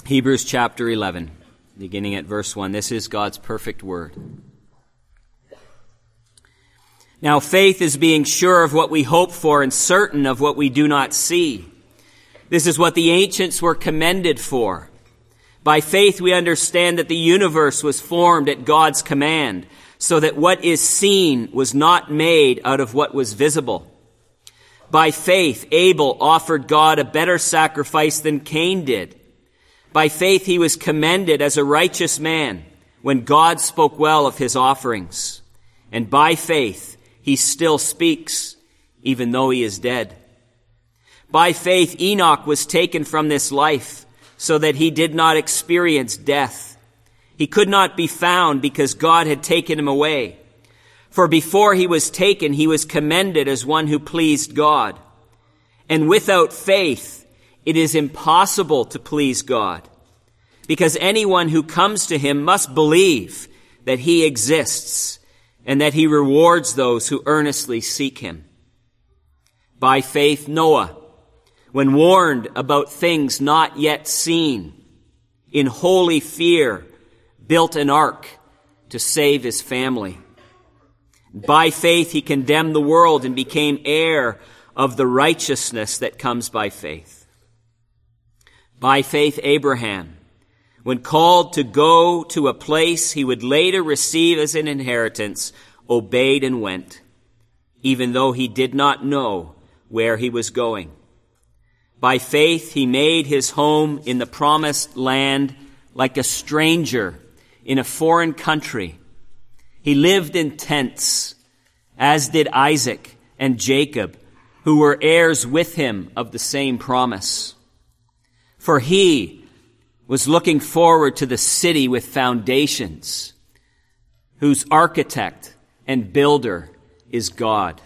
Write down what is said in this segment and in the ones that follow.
Hebrews chapter 11, beginning at verse 1. This is God's perfect word. Now faith is being sure of what we hope for and certain of what we do not see. This is what the ancients were commended for. By faith we understand that the universe was formed at God's command, so that what is seen was not made out of what was visible. By faith Abel offered God a better sacrifice than Cain did. By faith he was commended as a righteous man when God spoke well of his offerings. And by faith he still speaks, even though he is dead. By faith Enoch was taken from this life, so that he did not experience death. He could not be found because God had taken him away. For before he was taken, he was commended as one who pleased God. And without faith, it is impossible to please God, because anyone who comes to him must believe that he exists and that he rewards those who earnestly seek him. By faith, Noah, when warned about things not yet seen, in holy fear, built an ark to save his family. By faith, he condemned the world and became heir of the righteousness that comes by faith. By faith, Abraham, when called to go to a place he would later receive as an inheritance, obeyed and went, even though he did not know where he was going. By faith, he made his home in the promised land like a stranger in a foreign country. He lived in tents, as did Isaac and Jacob, who were heirs with him of the same promise. For he was looking forward to the city with foundations, whose architect and builder is God.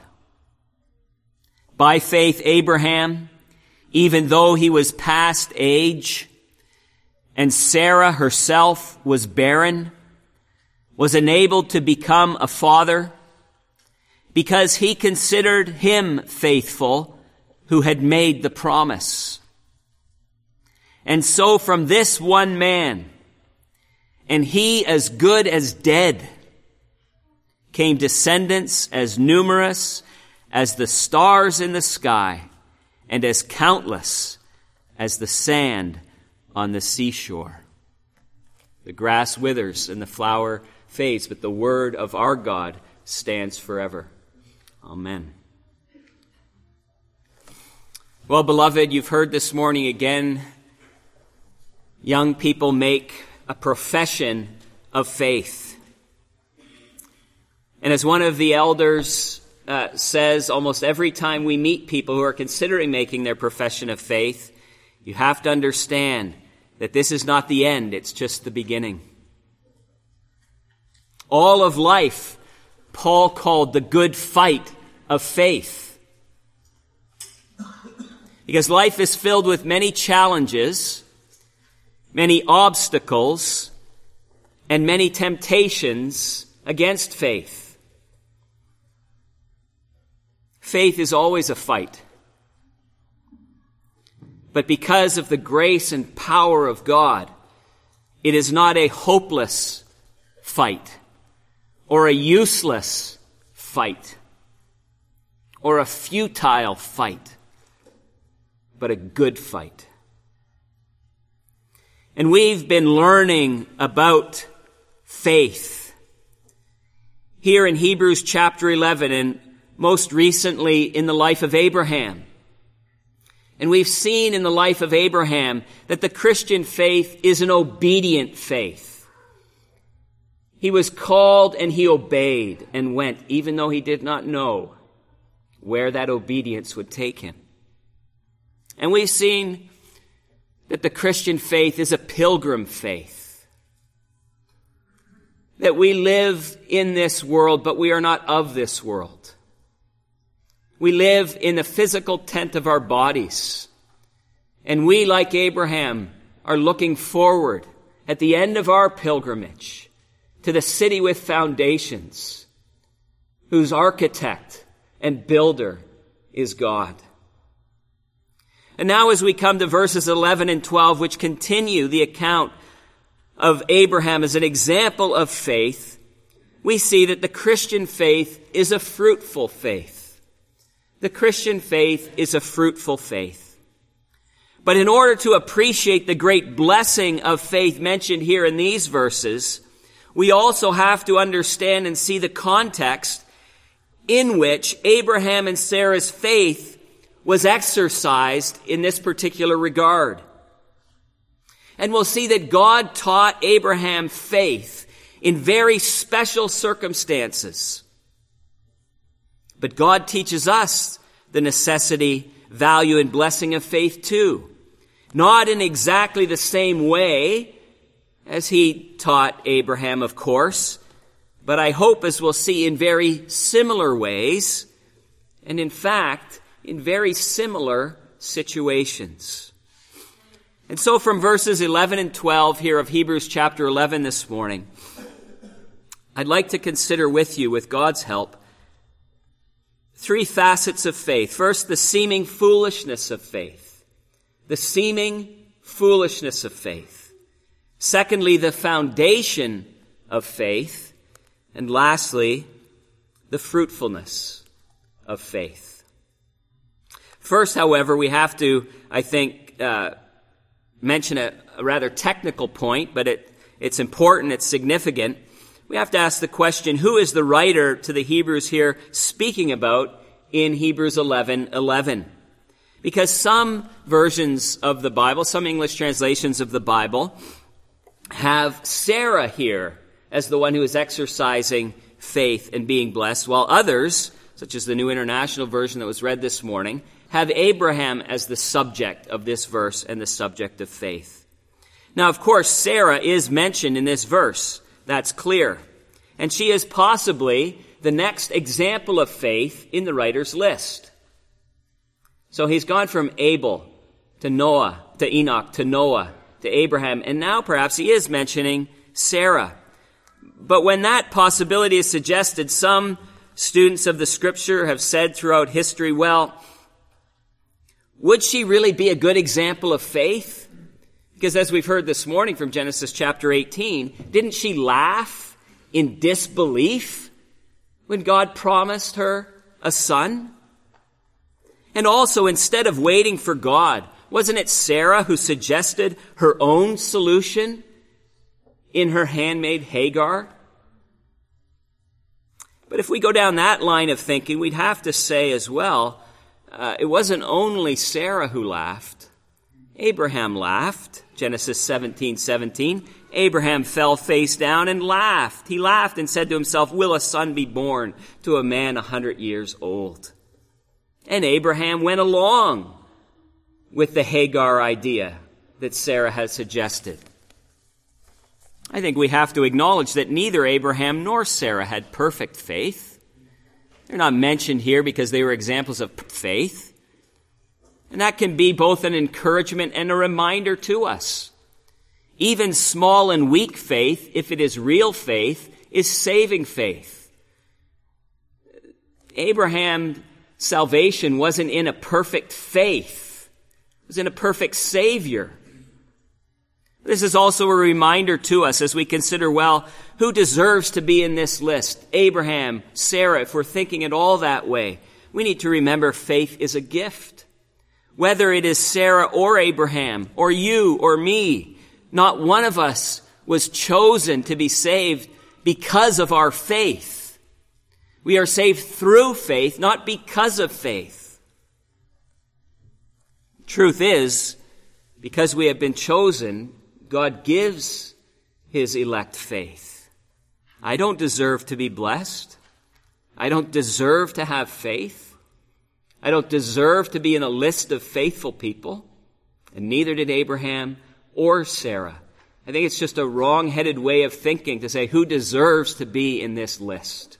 By faith, Abraham, even though he was past age, and Sarah herself was barren, was enabled to become a father, because he considered him faithful who had made the promise. And so from this one man, and he as good as dead, came descendants as numerous as the stars in the sky, and as countless as the sand on the seashore. The grass withers and the flower fades, but the word of our God stands forever. Amen. Well, beloved, you've heard this morning again, young people make a profession of faith. And as one of the elders says, almost every time we meet people who are considering making their profession of faith, you have to understand that this is not the end, it's just the beginning. All of life, Paul called the good fight of faith. Because life is filled with many challenges, many obstacles, and many temptations against faith. Faith is always a fight. But because of the grace and power of God, it is not a hopeless fight, or a useless fight, or a futile fight, but a good fight. And we've been learning about faith here in Hebrews chapter 11, and most recently in the life of Abraham. And we've seen in the life of Abraham that the Christian faith is an obedient faith. He was called and he obeyed and went, even though he did not know where that obedience would take him. And we've seen that the Christian faith is a pilgrim faith. That we live in this world, but we are not of this world. We live in the physical tent of our bodies. And we, like Abraham, are looking forward at the end of our pilgrimage to the city with foundations, whose architect and builder is God. And now as we come to verses 11 and 12, which continue the account of Abraham as an example of faith, we see that the Christian faith is a fruitful faith. The Christian faith is a fruitful faith. But in order to appreciate the great blessing of faith mentioned here in these verses, we also have to understand and see the context in which Abraham and Sarah's faith was exercised in this particular regard. And we'll see that God taught Abraham faith in very special circumstances. But God teaches us the necessity, value, and blessing of faith too. Not in exactly the same way as he taught Abraham, of course, but I hope, as we'll see, in very similar ways, and in fact, in very similar situations. And so from verses 11 and 12 here of Hebrews chapter 11 this morning, I'd like to consider with you, with God's help, three facets of faith. First, the seeming foolishness of faith. The seeming foolishness of faith. Secondly, the foundation of faith. And lastly, the fruitfulness of faith. First, however, we have to, I think, mention a rather technical point, but it's important, it's significant. We have to ask the question, who is the writer to the Hebrews here speaking about in Hebrews 11:11? Because some versions of the Bible, some English translations of the Bible, have Sarah here as the one who is exercising faith and being blessed, while others, such as the New International Version that was read this morning, have Abraham as the subject of this verse and the subject of faith. Now, of course, Sarah is mentioned in this verse. That's clear. And she is possibly the next example of faith in the writer's list. So he's gone from Abel to Noah, to Enoch, to Noah, to Abraham, and now perhaps he is mentioning Sarah. But when that possibility is suggested, some students of the Scripture have said throughout history, well, would she really be a good example of faith? Because as we've heard this morning from Genesis chapter 18, didn't she laugh in disbelief when God promised her a son? And also, instead of waiting for God, wasn't it Sarah who suggested her own solution in her handmaid Hagar? But if we go down that line of thinking, we'd have to say as well, it wasn't only Sarah who laughed. Abraham laughed. Genesis 17:17. Abraham fell face down and laughed. He laughed and said to himself, will a son be born to a man 100 years old? And Abraham went along with the Hagar idea that Sarah had suggested. I think we have to acknowledge that neither Abraham nor Sarah had perfect faith. They're not mentioned here because they were examples of faith. And that can be both an encouragement and a reminder to us. Even small and weak faith, if it is real faith, is saving faith. Abraham's salvation wasn't in a perfect faith. It was in a perfect Savior. This is also a reminder to us as we consider, well, who deserves to be in this list? Abraham, Sarah, if we're thinking it all that way, we need to remember faith is a gift. Whether it is Sarah or Abraham, or you or me, not one of us was chosen to be saved because of our faith. We are saved through faith, not because of faith. Truth is, because we have been chosen, God gives his elect faith. I don't deserve to be blessed. I don't deserve to have faith. I don't deserve to be in a list of faithful people. And neither did Abraham or Sarah. I think it's just a wrong-headed way of thinking to say who deserves to be in this list.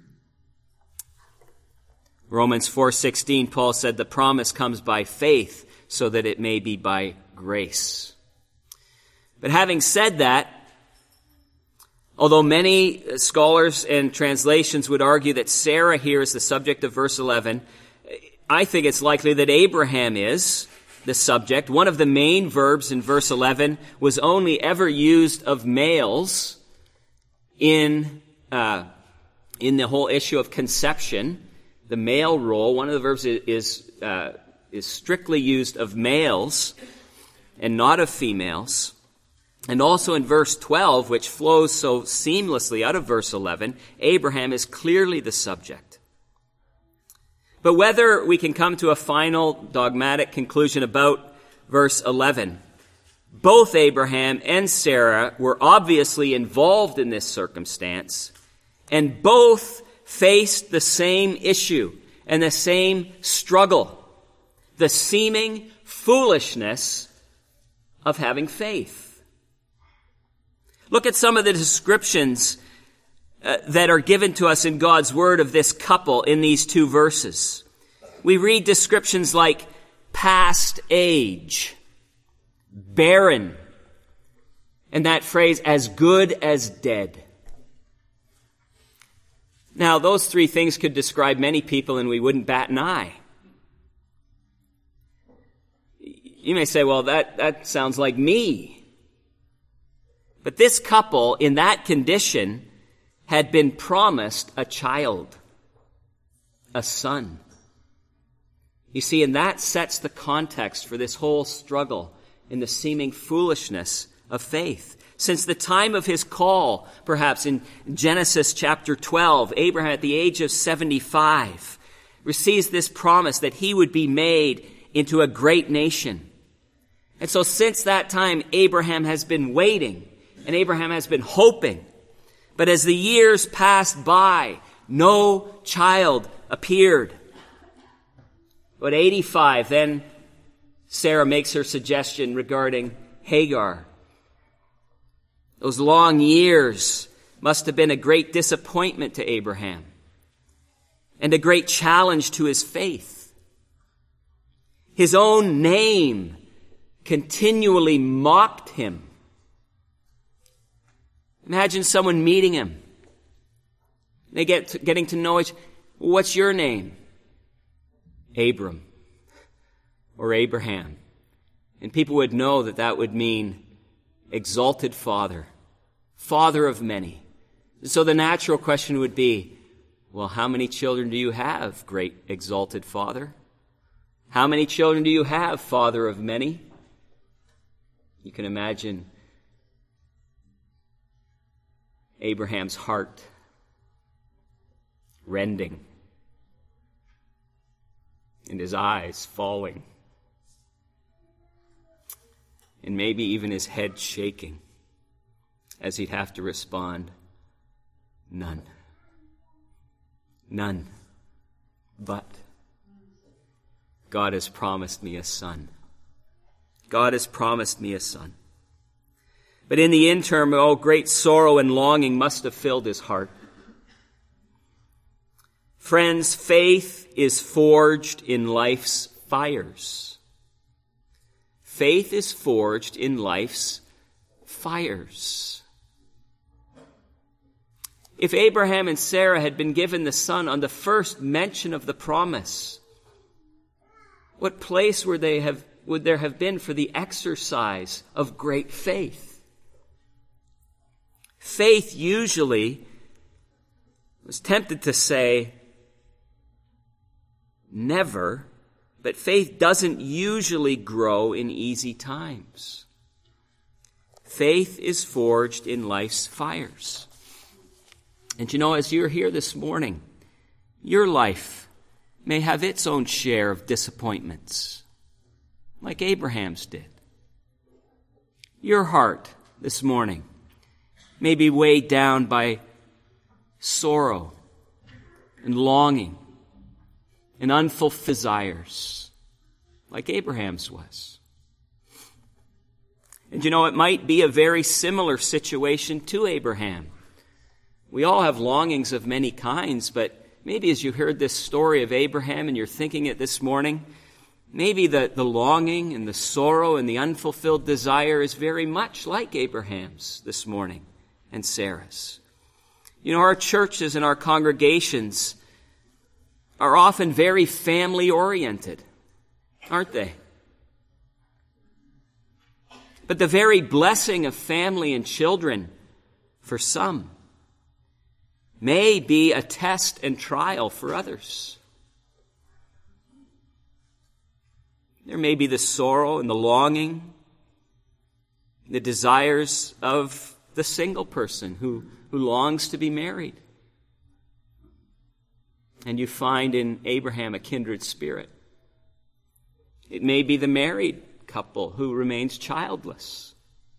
Romans 4:16, Paul said, the promise comes by faith so that it may be by grace. But having said that, although many scholars and translations would argue that Sarah here is the subject of verse 11, I think it's likely that Abraham is, the subject. One of the main verbs in verse 11 was only ever used of males in the whole issue of conception. The male role, one of the verbs is strictly used of males and not of females. And also in verse 12, which flows so seamlessly out of verse 11, Abraham is clearly the subject. But whether we can come to a final dogmatic conclusion about verse 11, both Abraham and Sarah were obviously involved in this circumstance, and both faced the same issue and the same struggle, the seeming foolishness of having faith. Look at some of the descriptions that are given to us in God's Word of this couple in these two verses. We read descriptions like past age, barren, and that phrase, as good as dead. Now, those three things could describe many people and we wouldn't bat an eye. You may say, well, that sounds like me. But this couple, in that condition, had been promised a child, a son. You see, and that sets the context for this whole struggle in the seeming foolishness of faith. Since the time of his call, perhaps in Genesis chapter 12, Abraham at the age of 75 receives this promise that he would be made into a great nation. And so since that time, Abraham has been waiting. And Abraham has been hoping. But as the years passed by, no child appeared. But 85, then Sarah makes her suggestion regarding Hagar. Those long years must have been a great disappointment to Abraham and a great challenge to his faith. His own name continually mocked him. Imagine someone meeting him. They getting to know each other. What's your name? Abram or Abraham. And people would know that would mean exalted father, father of many. So the natural question would be, well, how many children do you have, great exalted father? How many children do you have, father of many? You can imagine Abraham's heart rending and his eyes falling and maybe even his head shaking as he'd have to respond, none. None. But God has promised me a son. God has promised me a son. But in the interim, great sorrow and longing must have filled his heart. Friends, faith is forged in life's fires. Faith is forged in life's fires. If Abraham and Sarah had been given the son on the first mention of the promise, what place would there have been for the exercise of great faith? Faith usually was tempted to say never, but faith doesn't usually grow in easy times. Faith is forged in life's fires. And as you're here this morning, your life may have its own share of disappointments, like Abraham's did. Your heart this morning may be weighed down by sorrow and longing and unfulfilled desires, like Abraham's was. And it might be a very similar situation to Abraham. We all have longings of many kinds, but maybe as you heard this story of Abraham and you're thinking it this morning, maybe the longing and the sorrow and the unfulfilled desire is very much like Abraham's this morning and Sarah's. Our churches and our congregations are often very family-oriented, aren't they? But the very blessing of family and children, for some, may be a test and trial for others. There may be the sorrow and the longing, the desires of the single person who longs to be married. And you find in Abraham a kindred spirit. It may be the married couple who remains childless.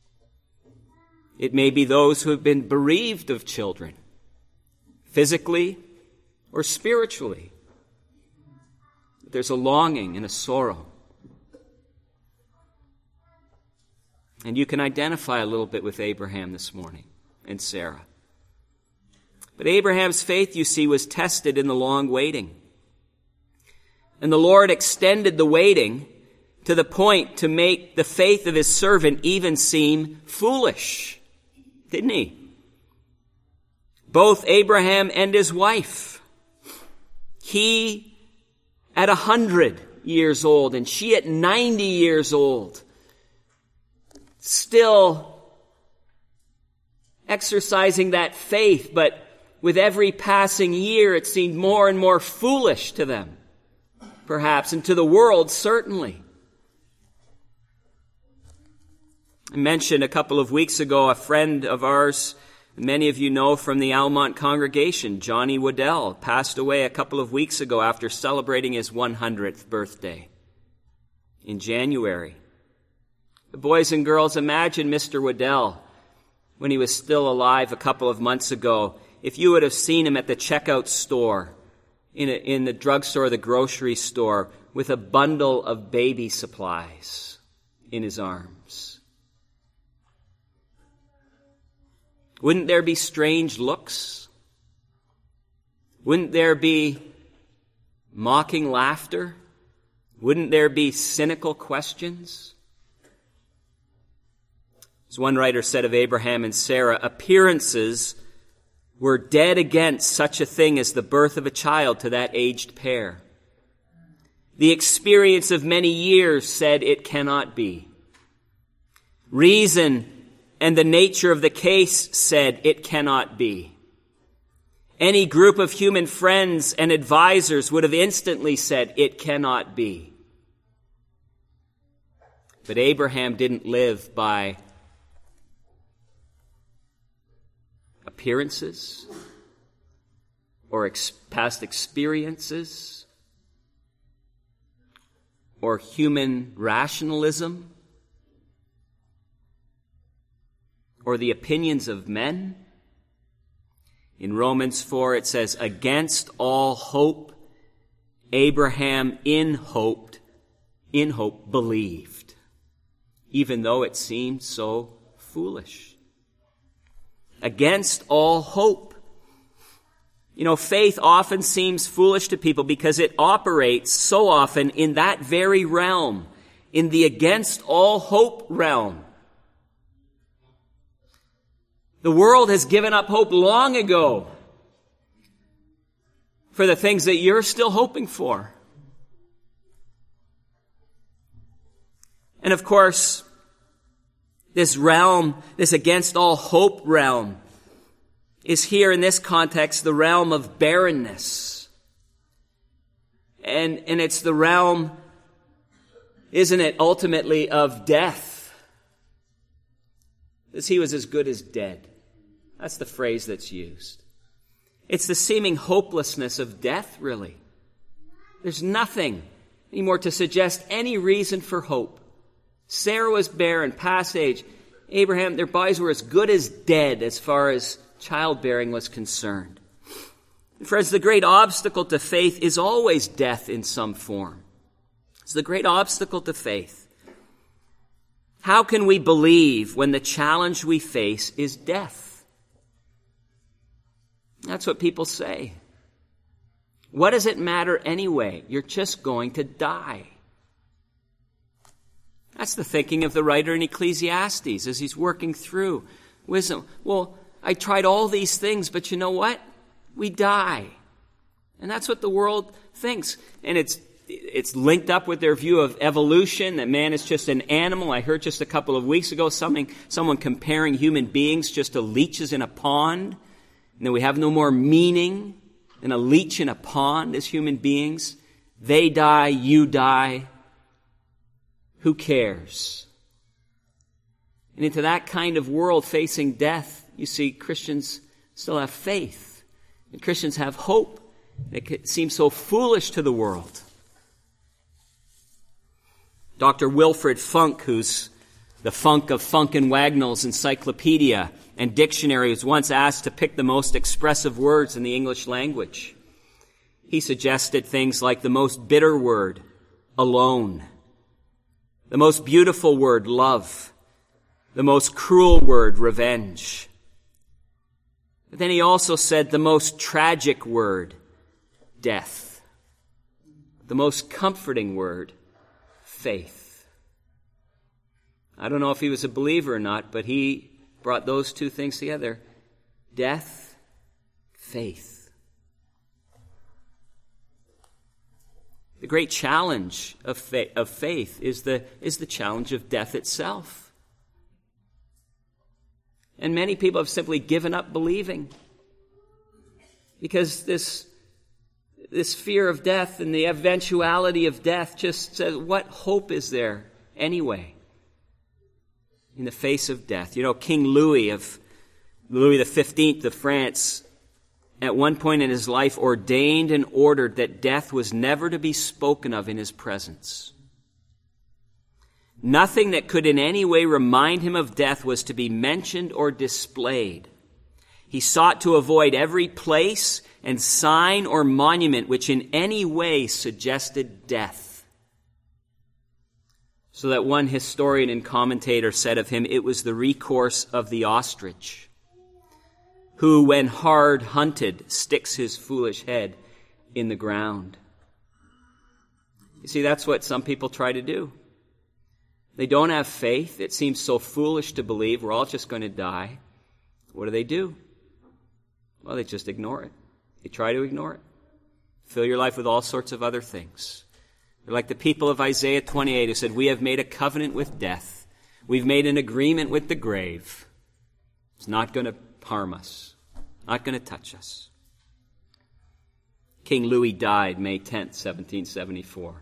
It may be those who have been bereaved of children, physically or spiritually. There's a longing and a sorrow. And you can identify a little bit with Abraham this morning and Sarah. But Abraham's faith, you see, was tested in the long waiting. And the Lord extended the waiting to the point to make the faith of his servant even seem foolish. Didn't he? Both Abraham and his wife. He at 100 years old and she at 90 years old. Still exercising that faith, but with every passing year it seemed more and more foolish to them, perhaps, and to the world certainly. I mentioned a couple of weeks ago a friend of ours, many of you know from the Almont congregation, Johnny Waddell, passed away a couple of weeks ago after celebrating his 100th birthday in January. Boys and girls, imagine Mr. Waddell when he was still alive a couple of months ago. If you would have seen him at the checkout store, in the drugstore, the grocery store, with a bundle of baby supplies in his arms. Wouldn't there be strange looks? Wouldn't there be mocking laughter? Wouldn't there be cynical questions? As one writer said of Abraham and Sarah, appearances were dead against such a thing as the birth of a child to that aged pair. The experience of many years said it cannot be. Reason and the nature of the case said it cannot be. Any group of human friends and advisors would have instantly said it cannot be. But Abraham didn't live by appearances or past experiences or human rationalism or the opinions of men. In Romans 4 it says, against all hope, Abraham in hope believed, even though it seemed so foolish. Against all hope. You know, faith often seems foolish to people because it operates so often in that very realm, in the against all hope realm. The world has given up hope long ago for the things that you're still hoping for. And of course, this realm, this against all hope realm, is here in this context the realm of barrenness. And it's the realm, isn't it, ultimately of death. Because he was as good as dead. That's the phrase that's used. It's the seeming hopelessness of death, really. There's nothing anymore to suggest any reason for hope. Sarah was barren, past age. Abraham, their bodies were as good as dead as far as childbearing was concerned. And friends, the great obstacle to faith is always death in some form. It's the great obstacle to faith. How can we believe when the challenge we face is death? That's what people say. What does it matter anyway? You're just going to die. That's the thinking of the writer in Ecclesiastes as he's working through wisdom. Well, I tried all these things, but you know what? We die. And that's what the world thinks. And it's it's linked up with their view of evolution, that man is just an animal. I heard just a couple of weeks ago someone comparing human beings just to leeches in a pond, and that we have no more meaning than a leech in a pond as human beings. They die, you die. Who cares? And into that kind of world facing death, you see, Christians still have faith. And Christians have hope. It seems so foolish to the world. Dr. Wilfred Funk, who's the Funk of Funk and Wagnall's encyclopedia and dictionary, was once asked to pick the most expressive words in the English language. He suggested things like the most bitter word, alone, the most beautiful word, love, the most cruel word, revenge. But then he also said the most tragic word, death. The most comforting word, faith. I don't know if he was a believer or not, but he brought those two things together. Death, faith. The great challenge of faith is the challenge of death itself. And many people have simply given up believing because this fear of death and the eventuality of death just says, what hope is there anyway in the face of death? You know, King Louis XV of France, at one point in his life, ordained and ordered that death was never to be spoken of in his presence. Nothing that could in any way remind him of death was to be mentioned or displayed. He sought to avoid every place and sign or monument which in any way suggested death. So that one historian and commentator said of him, it was the recourse of the ostrich, who, when hard hunted, sticks his foolish head in the ground. You see, that's what some people try to do. They don't have faith. It seems so foolish to believe we're all just going to die. What do? Well, they just ignore it. They try to ignore it. Fill your life with all sorts of other things. They're like the people of Isaiah 28 who said, we have made a covenant with death. We've made an agreement with the grave. It's not going to harm us. Not going to touch us. King Louis died May 10th, 1774.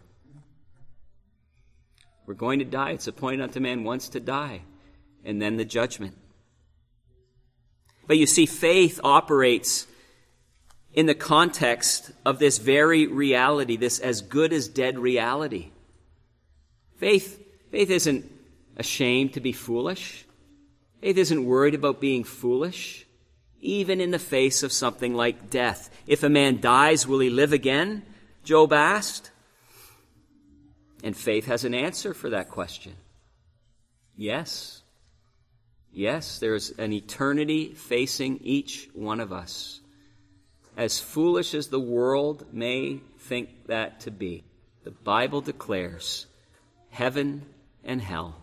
We're going to die. It's appointed unto man once to die, and then the judgment. But you see, faith operates in the context of this very reality, this as good as dead reality. Faith isn't ashamed to be foolish. Faith isn't worried about being foolish, even in the face of something like death. If a man dies, will he live again? Job asked. And faith has an answer for that question. Yes. Yes, there's an eternity facing each one of us. As foolish as the world may think that to be, the Bible declares heaven and hell.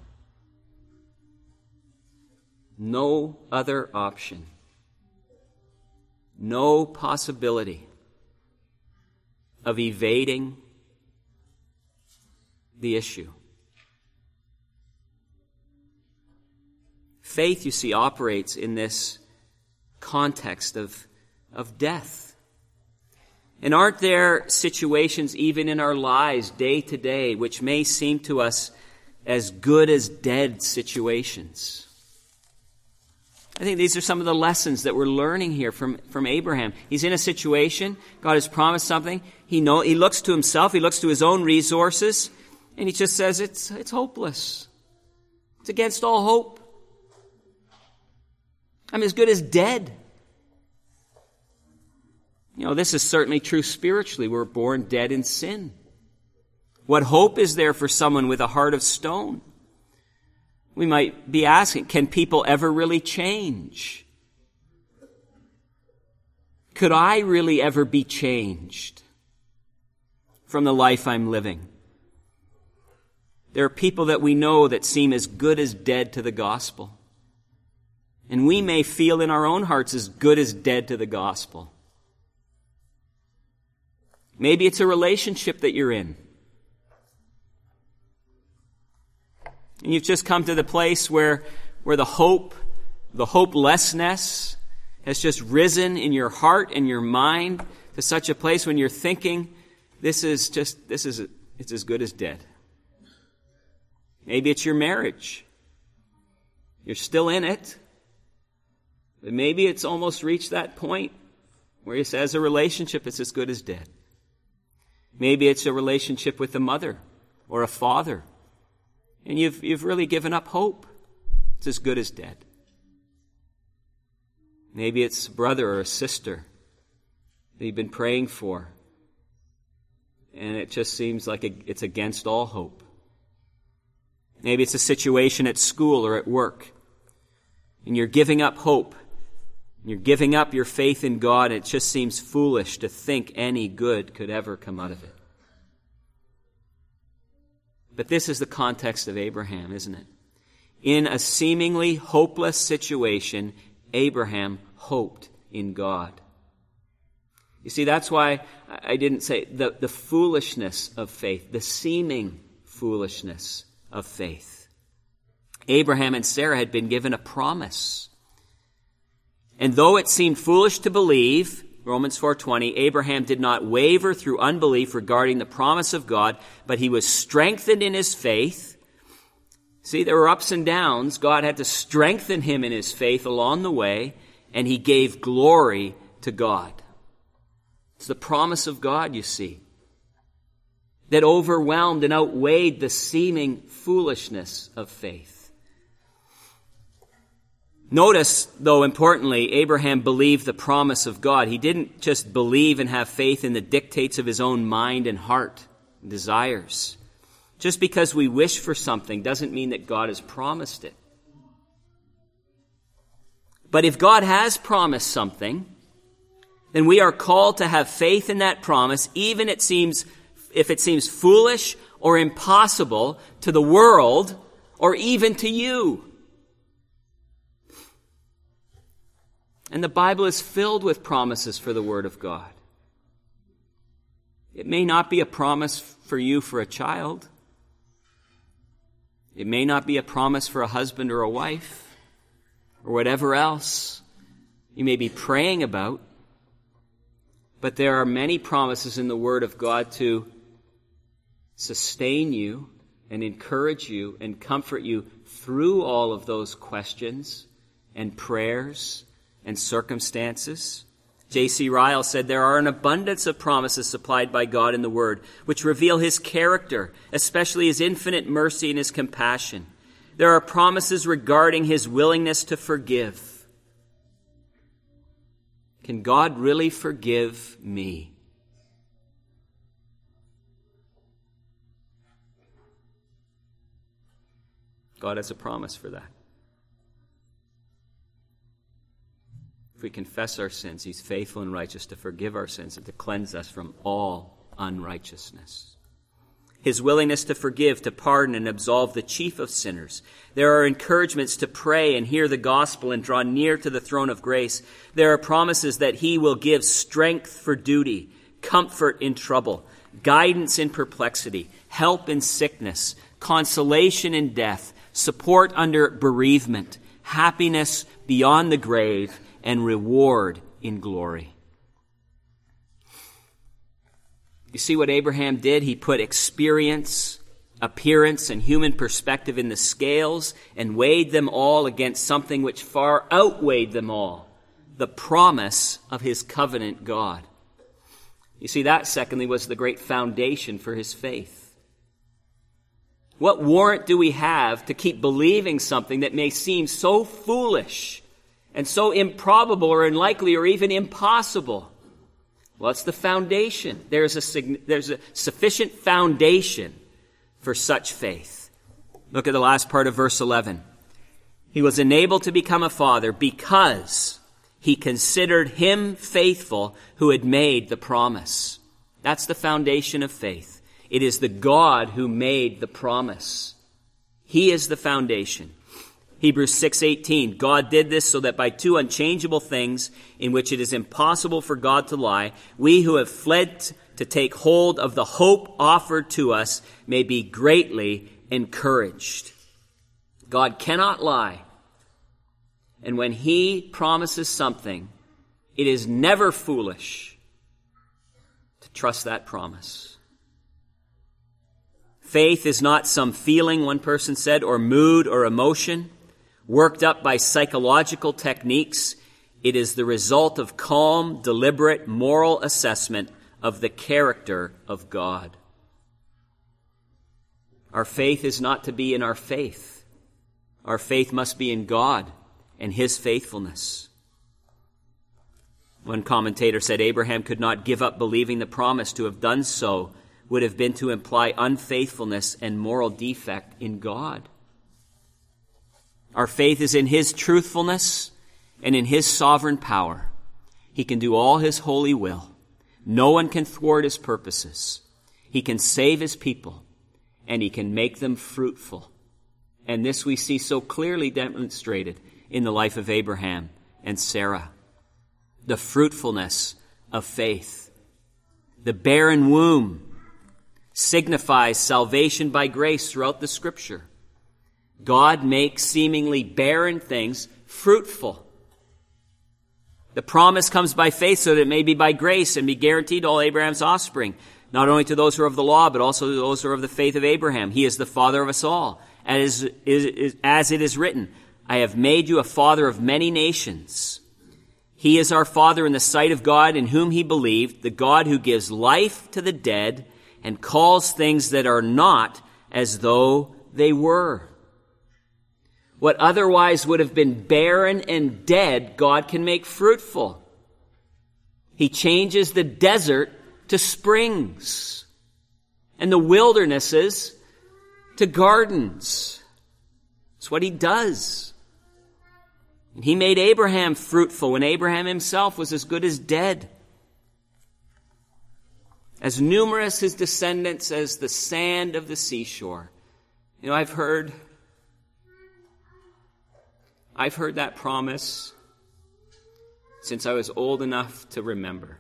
No other option. No possibility of evading the issue. Faith, you see, operates in this context of death. And aren't there situations even in our lives day to day which may seem to us as good as dead situations? I think these are some of the lessons that we're learning here from Abraham. He's in a situation. God has promised something. He looks to himself. He looks to his own resources. And he just says, it's hopeless. It's against all hope. I'm as good as dead. You know, this is certainly true spiritually. We're born dead in sin. What hope is there for someone with a heart of stone? We might be asking, can people ever really change? Could I really ever be changed from the life I'm living? There are people that we know that seem as good as dead to the gospel. And we may feel in our own hearts as good as dead to the gospel. Maybe it's a relationship that you're in. And you've just come to the place where the hopelessness has just risen in your heart and your mind to such a place when you're thinking, it's as good as dead. Maybe it's your marriage. You're still in it. But maybe it's almost reached that point where you say, as a relationship, it's as good as dead. Maybe it's a relationship with a mother or a father. And you've really given up hope. It's as good as dead. Maybe it's a brother or a sister that you've been praying for. And it just seems like it's against all hope. Maybe it's a situation at school or at work. And you're giving up hope. You're giving up your faith in God. It just seems foolish to think any good could ever come out of it. But this is the context of Abraham, isn't it? In a seemingly hopeless situation, Abraham hoped in God. You see, that's why I didn't say the foolishness of faith, the seeming foolishness of faith. Abraham and Sarah had been given a promise. And though it seemed foolish to believe, Romans 4:20, Abraham did not waver through unbelief regarding the promise of God, but he was strengthened in his faith. See, there were ups and downs. God had to strengthen him in his faith along the way, and he gave glory to God. It's the promise of God, you see, that overwhelmed and outweighed the seeming foolishness of faith. Notice, though, importantly, Abraham believed the promise of God. He didn't just believe and have faith in the dictates of his own mind and heart and desires. Just because we wish for something doesn't mean that God has promised it. But if God has promised something, then we are called to have faith in that promise, even if it seems foolish or impossible to the world or even to you. And the Bible is filled with promises for the Word of God. It may not be a promise for you for a child. It may not be a promise for a husband or a wife or whatever else you may be praying about. But there are many promises in the Word of God to sustain you and encourage you and comfort you through all of those questions and prayers and circumstances. J.C. Ryle said, there are an abundance of promises supplied by God in the Word, which reveal His character, especially His infinite mercy and His compassion. There are promises regarding His willingness to forgive. Can God really forgive me? God has a promise for that. If we confess our sins, He's faithful and righteous to forgive our sins and to cleanse us from all unrighteousness. His willingness to forgive, to pardon, and absolve the chief of sinners. There are encouragements to pray and hear the gospel and draw near to the throne of grace. There are promises that He will give strength for duty, comfort in trouble, guidance in perplexity, help in sickness, consolation in death, support under bereavement, happiness beyond the grave, and reward in glory. You see what Abraham did? He put experience, appearance, and human perspective in the scales and weighed them all against something which far outweighed them all, the promise of his covenant God. You see, that, secondly, was the great foundation for his faith. What warrant do we have to keep believing something that may seem so foolish and so improbable or unlikely or even impossible? Well, it's the foundation. There's a sufficient foundation for such faith. Look at the last part of verse 11. He was enabled to become a father because he considered him faithful who had made the promise. That's the foundation of faith. It is the God who made the promise. He is the foundation. Hebrews 6:18, God did this so that by two unchangeable things in which it is impossible for God to lie, we who have fled to take hold of the hope offered to us may be greatly encouraged. God cannot lie. And when he promises something, it is never foolish to trust that promise. Faith is not some feeling, one person said, or mood or emotion worked up by psychological techniques. It is the result of calm, deliberate, moral assessment of the character of God. Our faith is not to be in our faith. Our faith must be in God and his faithfulness. One commentator said Abraham could not give up believing the promise. To have done so would have been to imply unfaithfulness and moral defect in God. Our faith is in his truthfulness and in his sovereign power. He can do all his holy will. No one can thwart his purposes. He can save his people, and he can make them fruitful. And this we see so clearly demonstrated in the life of Abraham and Sarah. The fruitfulness of faith. The barren womb signifies salvation by grace throughout the Scripture. God makes seemingly barren things fruitful. The promise comes by faith so that it may be by grace and be guaranteed to all Abraham's offspring, not only to those who are of the law, but also to those who are of the faith of Abraham. He is the father of us all. As it is written, I have made you a father of many nations. He is our Father in the sight of God, in whom he believed, the God who gives life to the dead and calls things that are not as though they were. What otherwise would have been barren and dead, God can make fruitful. He changes the desert to springs and the wildernesses to gardens. It's what he does. And he made Abraham fruitful when Abraham himself was as good as dead. As numerous his descendants as the sand of the seashore. You know, I've heard that promise since I was old enough to remember.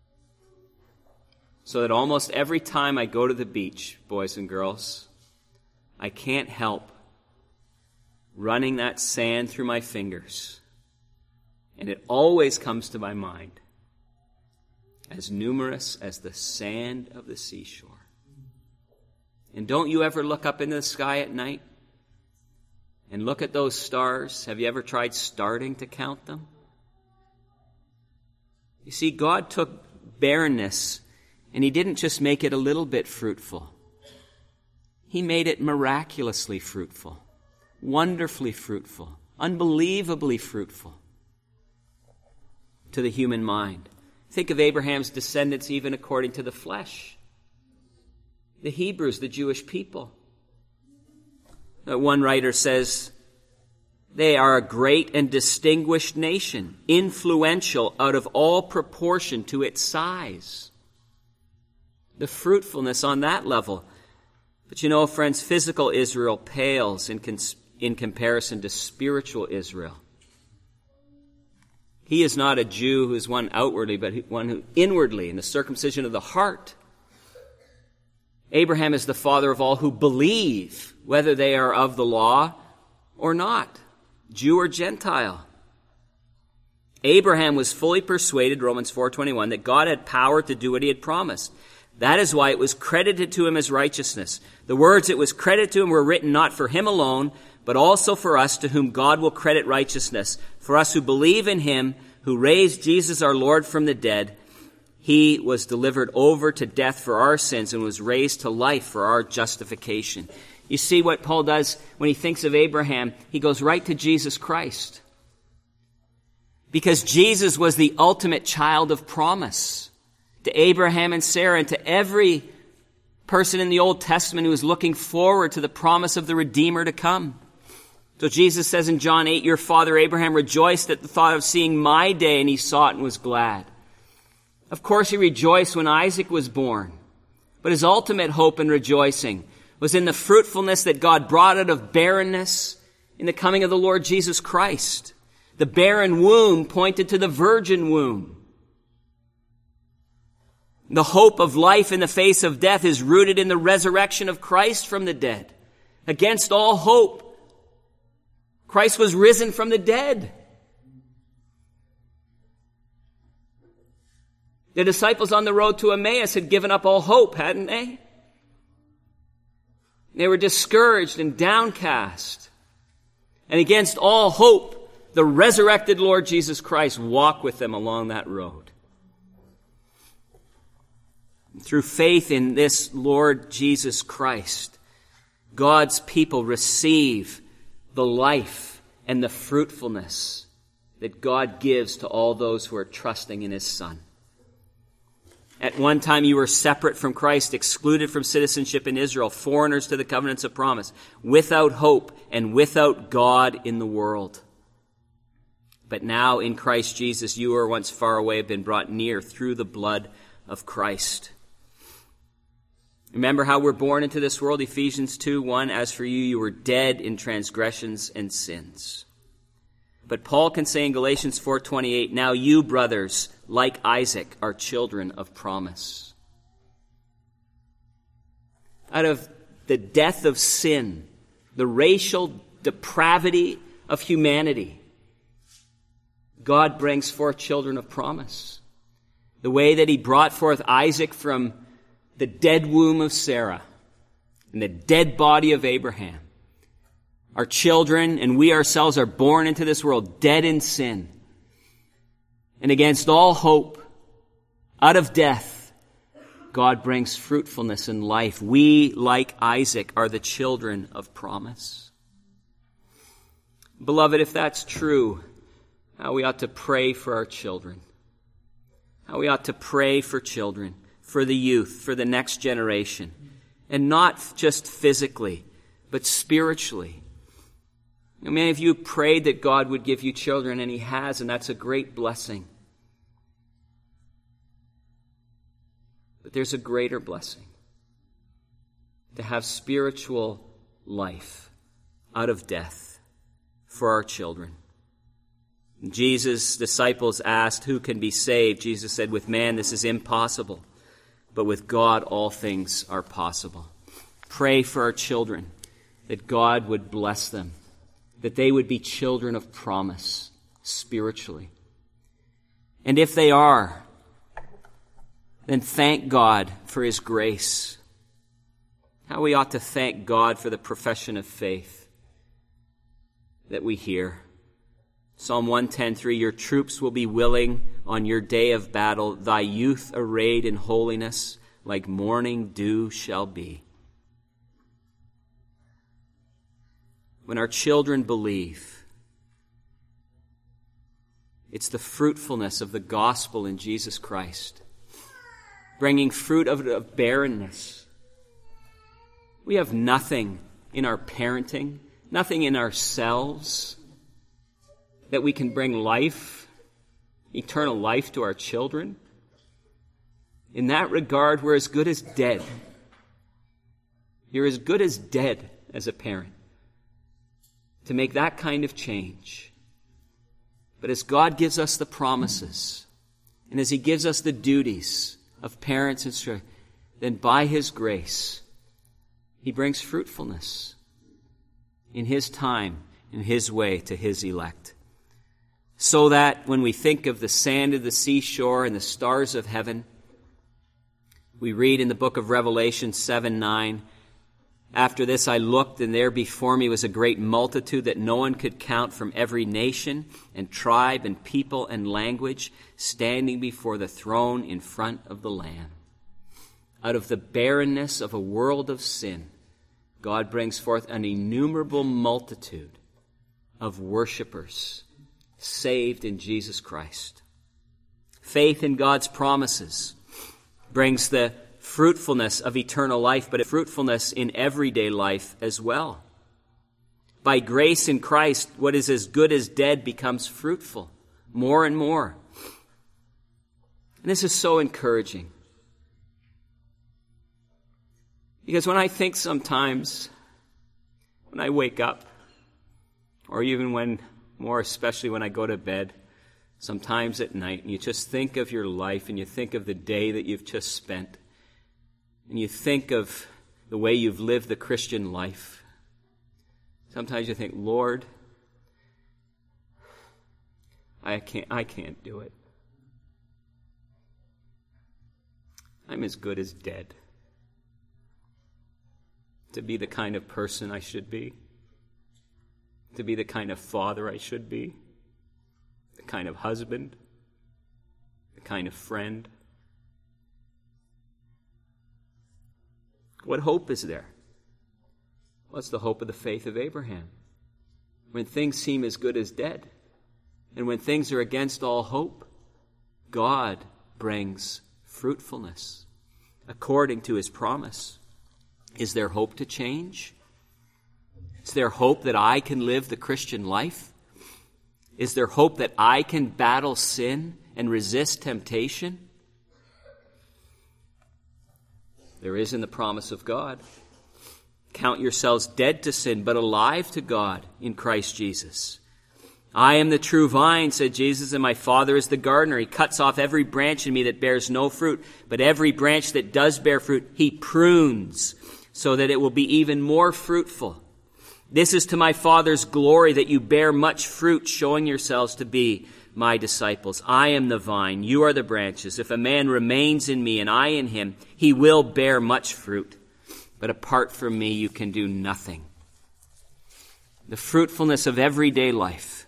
So that almost every time I go to the beach, boys and girls, I can't help running that sand through my fingers. And it always comes to my mind. As numerous as the sand of the seashore. And don't you ever look up into the sky at night and look at those stars? Have you ever tried starting to count them? You see, God took barrenness and he didn't just make it a little bit fruitful. He made it miraculously fruitful, wonderfully fruitful, unbelievably fruitful to the human mind. Think of Abraham's descendants even according to the flesh. The Hebrews, the Jewish people. One writer says, they are a great and distinguished nation, influential out of all proportion to its size. The fruitfulness on that level. But you know, friends, physical Israel pales in comparison to spiritual Israel. He is not a Jew who is one outwardly, but one who inwardly, in the circumcision of the heart. Abraham is the father of all who believe, whether they are of the law or not, Jew or Gentile. Abraham was fully persuaded, Romans 4:21, that God had power to do what he had promised. That is why it was credited to him as righteousness. The words "it was credited to him" were written not for him alone, but also for us, to whom God will credit righteousness. For us who believe in him, who raised Jesus our Lord from the dead. He was delivered over to death for our sins and was raised to life for our justification. You see what Paul does when he thinks of Abraham? He goes right to Jesus Christ. Because Jesus was the ultimate child of promise to Abraham and Sarah and to every person in the Old Testament who was looking forward to the promise of the Redeemer to come. So Jesus says in John 8, your father Abraham rejoiced at the thought of seeing my day, and he saw it and was glad. Of course, he rejoiced when Isaac was born. But his ultimate hope and rejoicing was in the fruitfulness that God brought out of barrenness in the coming of the Lord Jesus Christ. The barren womb pointed to the virgin womb. The hope of life in the face of death is rooted in the resurrection of Christ from the dead. Against all hope, Christ was risen from the dead. The disciples on the road to Emmaus had given up all hope, hadn't they? They were discouraged and downcast. And against all hope, the resurrected Lord Jesus Christ walked with them along that road. Through faith in this Lord Jesus Christ, God's people receive the life and the fruitfulness that God gives to all those who are trusting in His Son. At one time you were separate from Christ, excluded from citizenship in Israel, foreigners to the covenants of promise, without hope and without God in the world. But now in Christ Jesus, you who were once far away have been brought near through the blood of Christ. Remember how we're born into this world, Ephesians 2:1, as for you, you were dead in transgressions and sins. But Paul can say in Galatians 4:28, now you, brothers, like Isaac, are children of promise. Out of the death of sin, the racial depravity of humanity, God brings forth children of promise. The way that He brought forth Isaac from the dead womb of Sarah and the dead body of Abraham. Our children and we ourselves are born into this world dead in sin. And against all hope, out of death, God brings fruitfulness and life. We, like Isaac, are the children of promise. Beloved, if that's true, how we ought to pray for our children. How we ought to pray for children, for the youth, for the next generation. And not just physically, but spiritually. Many of you prayed that God would give you children, and He has, and that's a great blessing. But there's a greater blessing. To have spiritual life out of death for our children. Jesus' disciples asked, who can be saved? Jesus said, with man this is impossible, but with God all things are possible. Pray for our children, that God would bless them, that they would be children of promise spiritually. And if they are, then thank God for His grace. How we ought to thank God for the profession of faith that we hear. Psalm 110:3, your troops will be willing on your day of battle. Thy youth arrayed in holiness, like morning dew shall be. When our children believe, it's the fruitfulness of the gospel in Jesus Christ, bringing fruit of barrenness. We have nothing in our parenting, nothing in ourselves that we can bring life, eternal life to our children. In that regard, we're as good as dead. You're as good as dead as a parent to make that kind of change. But as God gives us the promises, and as He gives us the duties of parents and children, then by His grace, He brings fruitfulness in His time, in His way to His elect. So that when we think of the sand of the seashore and the stars of heaven, we read in the book of Revelation 7:9, after this I looked, and there before me was a great multitude that no one could count, from every nation and tribe and people and language, standing before the throne in front of the Lamb. Out of the barrenness of a world of sin, God brings forth an innumerable multitude of worshipers saved in Jesus Christ. Faith in God's promises brings the fruitfulness of eternal life, but a fruitfulness in everyday life as well. By grace in Christ, what is as good as dead becomes fruitful more and more. And this is so encouraging. Because when I think sometimes, when I wake up, or even when, more especially when I go to bed, sometimes at night, and you just think of your life, and you think of the day that you've just spent, and you think of the way you've lived the Christian life, sometimes you think, Lord, I can't do it. I'm as good as dead to be the kind of person I should be, to be the kind of father I should be, the kind of husband, the kind of friend. What hope is there? What's the hope of the faith of Abraham? When things seem as good as dead, and when things are against all hope, God brings fruitfulness according to his promise. Is there hope to change? Is there hope that I can live the Christian life? Is there hope that I can battle sin and resist temptation? There is in the promise of God. Count yourselves dead to sin, but alive to God in Christ Jesus. I am the true vine, said Jesus, and my Father is the gardener. He cuts off every branch in me that bears no fruit, but every branch that does bear fruit, he prunes, so that it will be even more fruitful. This is to my Father's glory, that you bear much fruit, showing yourselves to be my disciples. I am the vine, you are the branches. If a man remains in me and I in him, he will bear much fruit. But apart from me, you can do nothing. The fruitfulness of everyday life.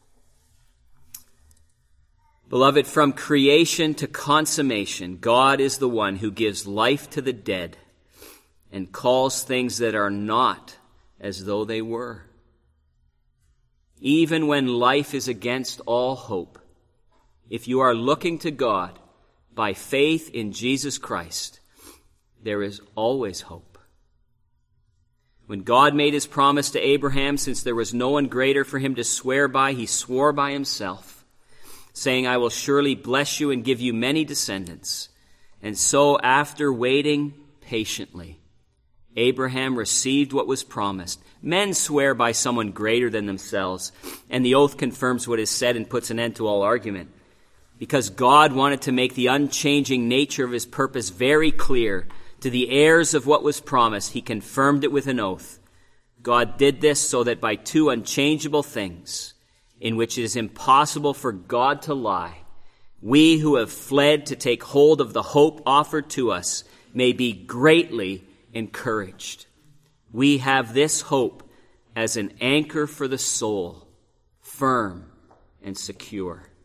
Beloved, from creation to consummation, God is the one who gives life to the dead and calls things that are not as though they were. Even when life is against all hope, if you are looking to God by faith in Jesus Christ, there is always hope. When God made his promise to Abraham, since there was no one greater for him to swear by, he swore by himself, saying, I will surely bless you and give you many descendants. And so, after waiting patiently, Abraham received what was promised. Men swear by someone greater than themselves, and the oath confirms what is said and puts an end to all argument. Because God wanted to make the unchanging nature of his purpose very clear to the heirs of what was promised, he confirmed it with an oath. God did this so that by two unchangeable things, in which it is impossible for God to lie, we who have fled to take hold of the hope offered to us may be greatly encouraged. We have this hope as an anchor for the soul, firm and secure.